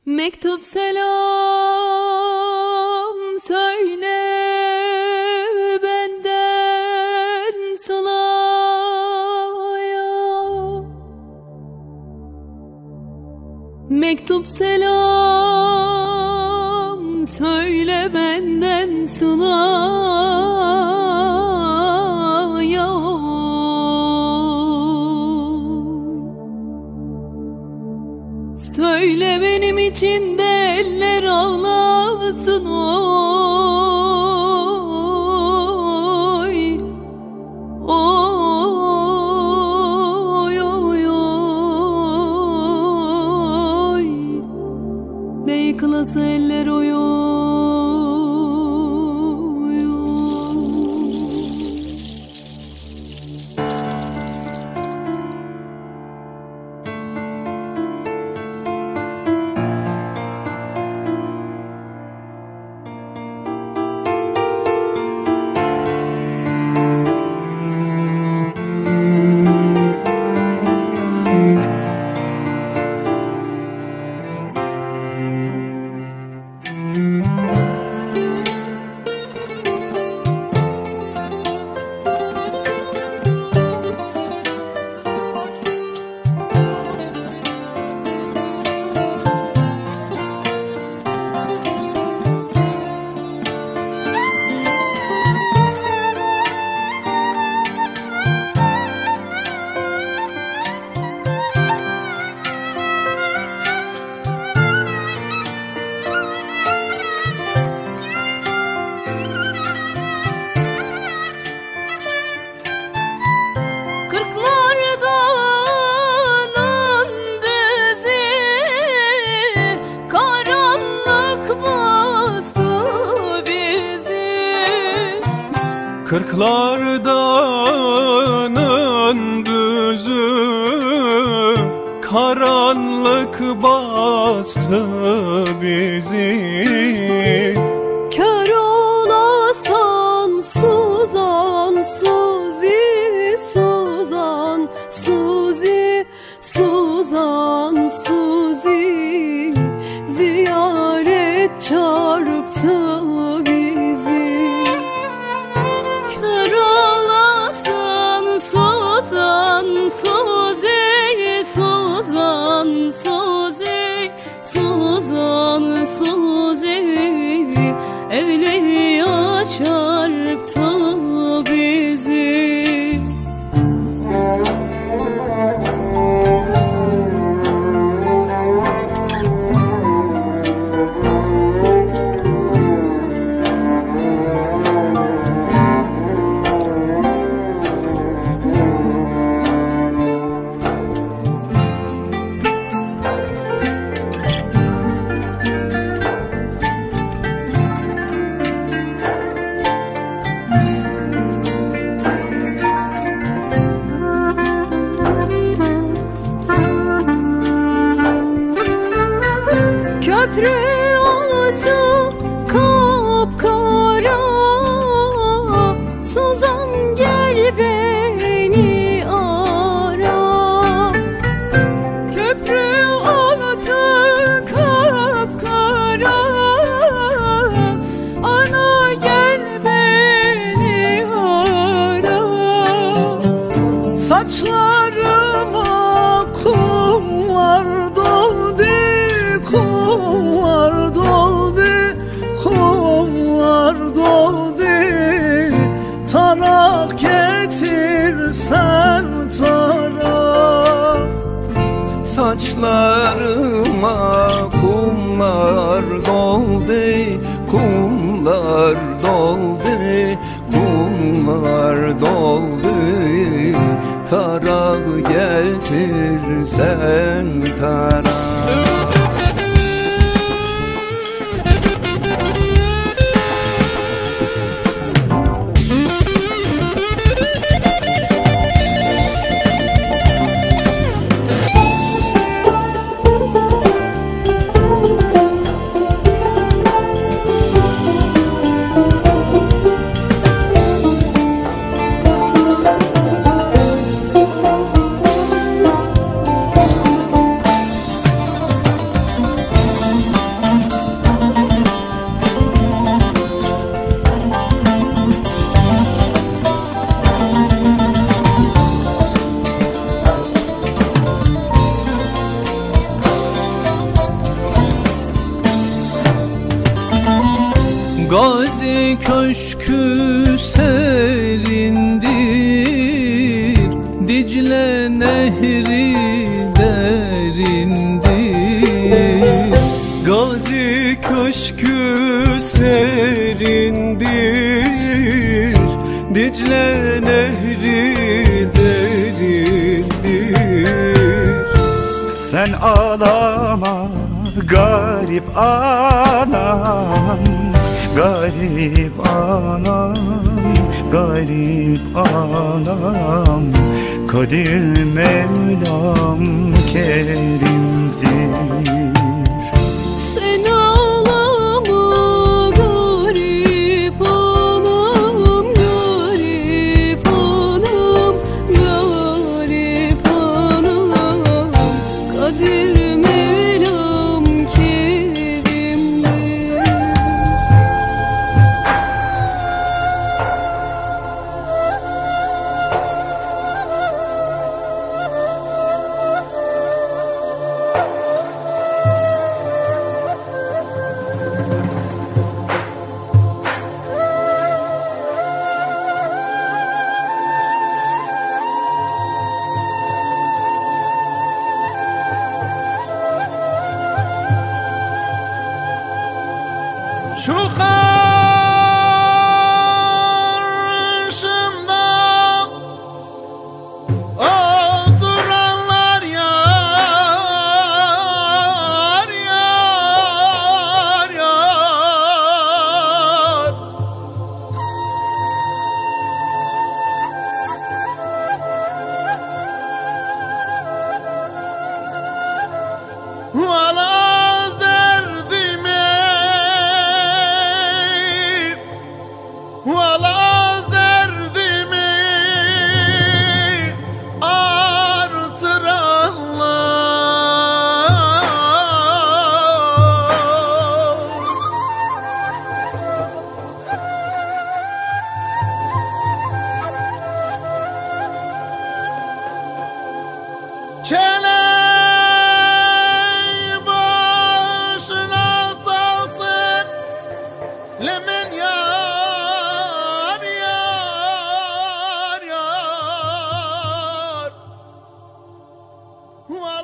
Mektup selam söyle benden Sıla'ya. Mektup selam söyle benden Sıla'ya. Söyle benim için de eller ağlasın oy. Oy oy oy. Ne yıkılası eller oy oy. Kırklardanın düzü karanlık bastı bizi. Kör olasan Suzan Suzi, Suzan Suzi, Suzan Suzi, ziyaret çarptı bizi. Kör olasan Suzan Suzi, Suzan Suzi, Suzan Suzi, evliya çarptı bizi. Köprü altı kapkara, Suzan gel beni ara. Köprü altı kapkara, ana gel beni ara. Saçlarıma kumlar doldu, kumlar doldu, kumlar doldu. Tarak getirsen tarak. Saçlarıma kumlar doldu, kumlar doldu, kumlar doldu. Tarak getirsen tarak. köşkü serindir, Dicle nehri derindir. Gazi köşkü serindir, Dicle nehri derindir. Sen ağlama garip anam, garip anam, garip anam. Kadir Mevlam kerimdir. Sen ağlama garip anam, garip anam, garip anam. Kadir Mevlam kerimdir. Şu karşımda oturanlar yar, yar, yar. Vallahi derdime, vallahi derdimi artıranlar. Çeleği başına salsın lemen yar, yar, yar.